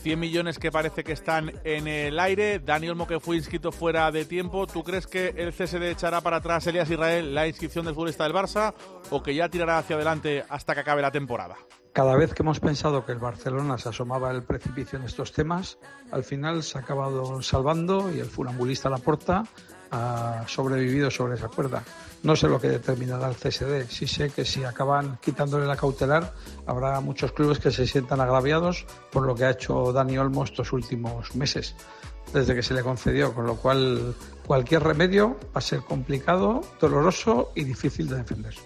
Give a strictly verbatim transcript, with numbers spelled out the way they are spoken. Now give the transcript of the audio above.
cien millones que parece que están en el aire. Dani Olmo, que fue inscrito fuera de tiempo. ¿Tú crees que el C S D echará para atrás, Elías Israel, la inscripción del futbolista del Barça o que ya tirará hacia adelante hasta que acabe la temporada? Cada vez que hemos pensado que el Barcelona se asomaba al precipicio en estos temas, al final se ha acabado salvando y el funambulista Laporta ha sobrevivido sobre esa cuerda. No sé lo que determinará el C S D. Sí sé que si acaban quitándole la cautelar, habrá muchos clubes que se sientan agraviados por lo que ha hecho Dani Olmo estos últimos meses, desde que se le concedió, con lo cual cualquier remedio va a ser complicado, doloroso y difícil de defender.